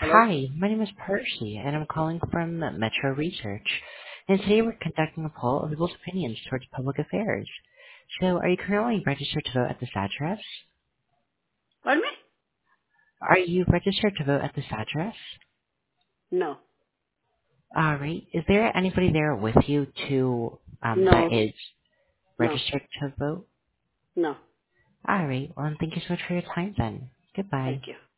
Hello? Hi, my name is Percy, and I'm calling from Metro Research. And today we're conducting a poll of people's opinions towards public affairs. So, are you currently registered to vote at this address? Pardon me? Are you registered to vote at this address? No. Alright. Is there anybody there with you to, that No. is No. registered to vote? No. Alright. Well, then thank you so much for your time then. Goodbye. Thank you.